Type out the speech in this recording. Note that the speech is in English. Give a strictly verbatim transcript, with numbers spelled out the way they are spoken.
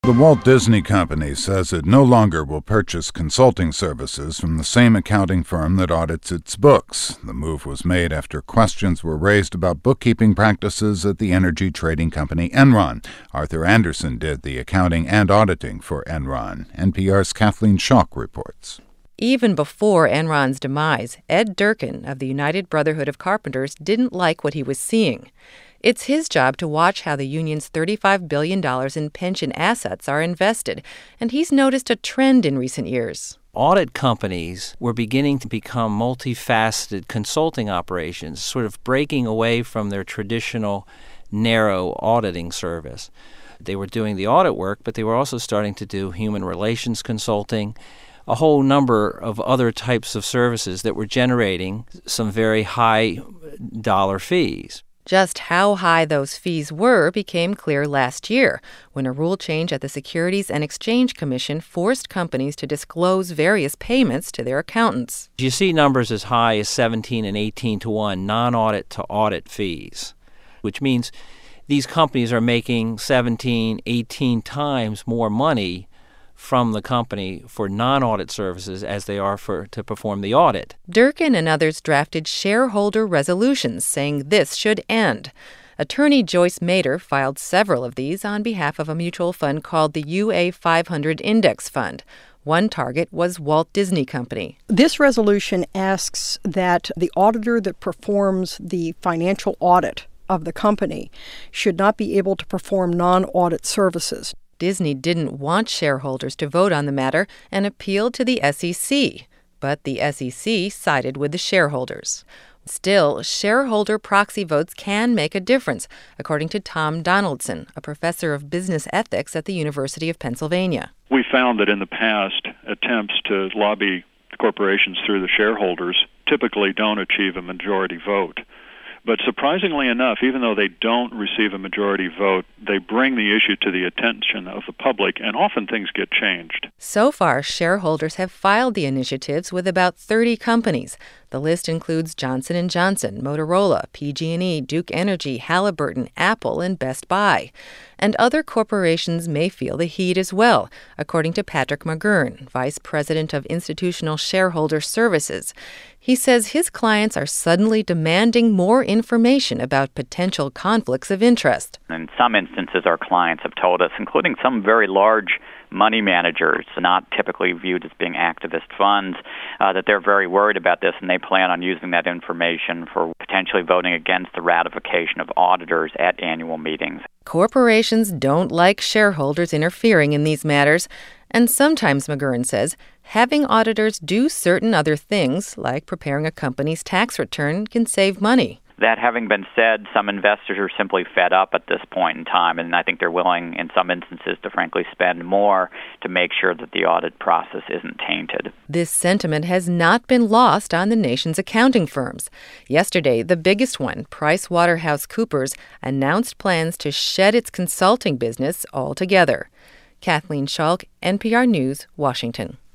The Walt Disney Company says it no longer will purchase consulting services from the same accounting firm that audits its books. The move was made after questions were raised about bookkeeping practices at the energy trading company Enron. Arthur Anderson did the accounting and auditing for Enron. N P R's Kathleen Schock reports. Even before Enron's demise, Ed Durkin of the United Brotherhood of Carpenters didn't like what he was seeing. It's his job to watch how the union's thirty-five billion dollars in pension assets are invested, and he's noticed a trend in recent years. Audit companies were beginning to become multifaceted consulting operations, sort of breaking away from their traditional narrow auditing service. They were doing the audit work, but they were also starting to do human relations consulting, a whole number of other types of services that were generating some very high dollar fees. Just how high those fees were became clear last year when a rule change at the Securities and Exchange Commission forced companies to disclose various payments to their accountants. You see numbers as high as seventeen and eighteen to one non-audit to audit fees, which means these companies are making seventeen, eighteen times more money from the company for non-audit services as they are for to perform the audit. Durkin and others drafted shareholder resolutions saying this should end. Attorney Joyce Mader filed several of these on behalf of a mutual fund called the U A five hundred Index Fund. One target was Walt Disney Company. This resolution asks that the auditor that performs the financial audit of the company should not be able to perform non-audit services. Disney didn't want shareholders to vote on the matter and appealed to the S E C, but the S E C sided with the shareholders. Still, shareholder proxy votes can make a difference, according to Tom Donaldson, a professor of business ethics at the University of Pennsylvania. We found that in the past, attempts to lobby corporations through the shareholders typically don't achieve a majority vote. But surprisingly enough, even though they don't receive a majority vote, they bring the issue to the attention of the public, and often things get changed. So far, shareholders have filed the initiatives with about thirty companies. The list includes Johnson and Johnson, Motorola, P G and E, Duke Energy, Halliburton, Apple, and Best Buy. And other corporations may feel the heat as well, according to Patrick McGurn, Vice President of Institutional Shareholder Services. He says his clients are suddenly demanding more information about potential conflicts of interest. In some instances, our clients have told us, including some very large money managers, not typically viewed as being activist funds, uh, that they're very worried about this, and they plan on using that information for potentially voting against the ratification of auditors at annual meetings. Corporations don't like shareholders interfering in these matters, and sometimes, McGurn says, having auditors do certain other things, like preparing a company's tax return, can save money. That having been said, some investors are simply fed up at this point in time, and I think they're willing, in some instances, to frankly spend more to make sure that the audit process isn't tainted. This sentiment has not been lost on the nation's accounting firms. Yesterday, the biggest one, PricewaterhouseCoopers, announced plans to shed its consulting business altogether. Kathleen Schock, N P R News, Washington.